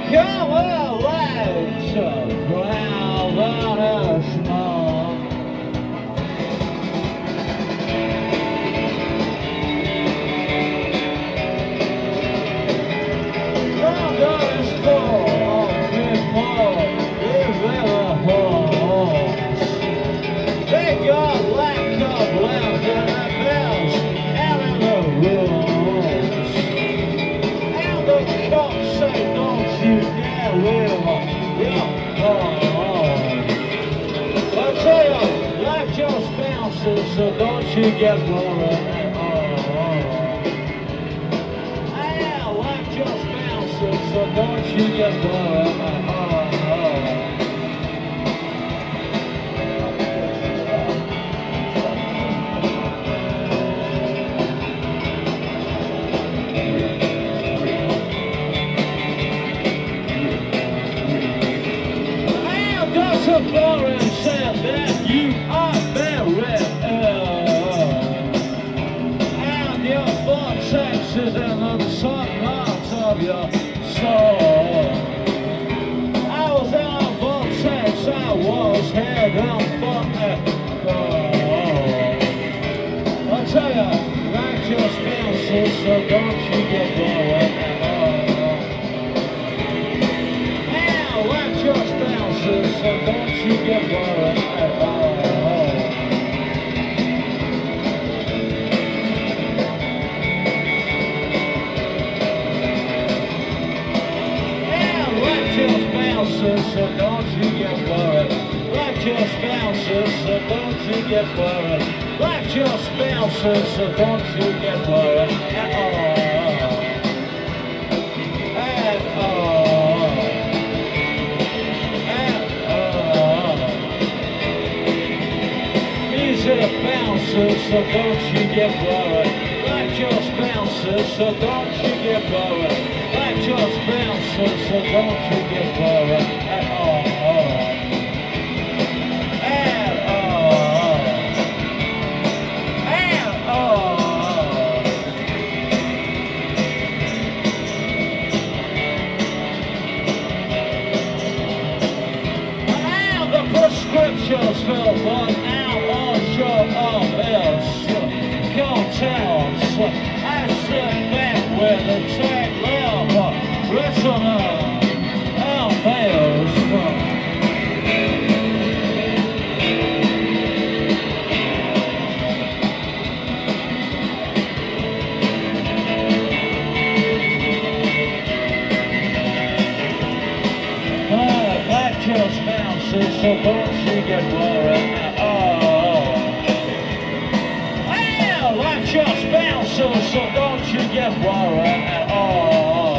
Come on, let's ground on a small. I'm gonna store before the river holds. They got lack of left in the bells and in the rooms. And the cops say, don't you dare live your home. I tell you, life just bounces, so don't you get worried. Yeah, life just bounces, so don't you get worried. So boring said that you are very and your vortex is in the sun parts of your soul. I was in a vortex, I was heading for the goal. I'll tell you, life just bounces, so don't you get worried. Life just bounces, so don't you get worried at all. Yeah, life just bounces, so don't you get worried. Life just bounces, so don't you get worried. Life just bounces, so don't you get worried at all. At all. It bounces, so don't you get worried. Life just bounces, so don't you get worried. Life just bounces, so don't you get worried at all. At all. At all. And the prescriptions fill one hour. Show of else, cartels, I sit back with a tag level, listener, and bells. That just bounces, so don't you get worried at all. Life just bounces, so don't you get worried at all.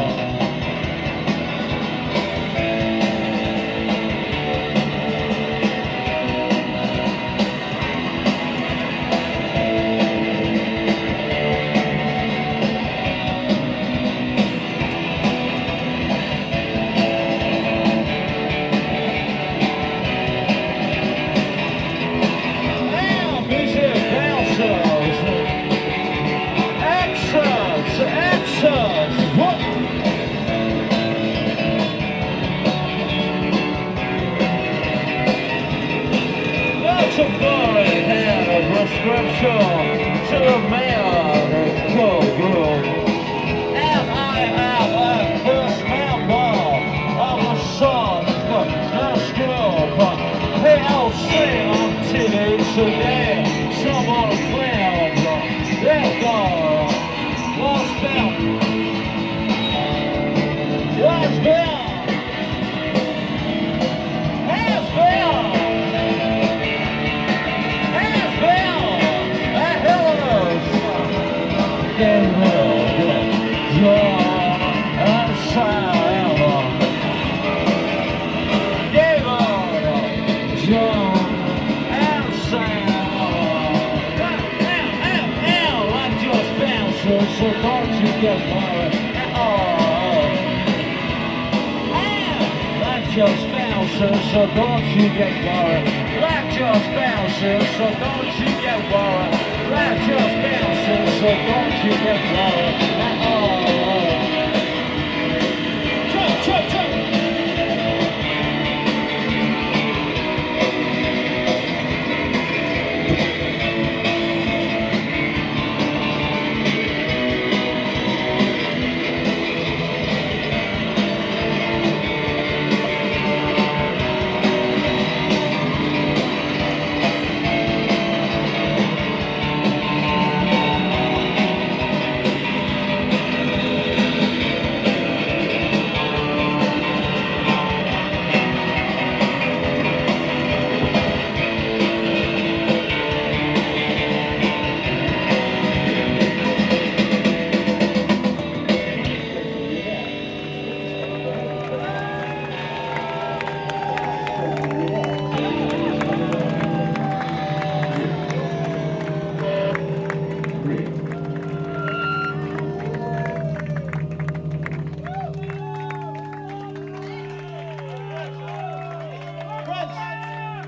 Somebody had a prescription to the man of Cold. And I am a first member of the Sun's group. PLC on TV today. Someone claimed they're gone. Lost them. Lost them. Has been. So don't you get worried at all. Life just bounces, so don't you get worried. Life just bounces, so don't you get worried. Life just bounces, so don't you get worried at all.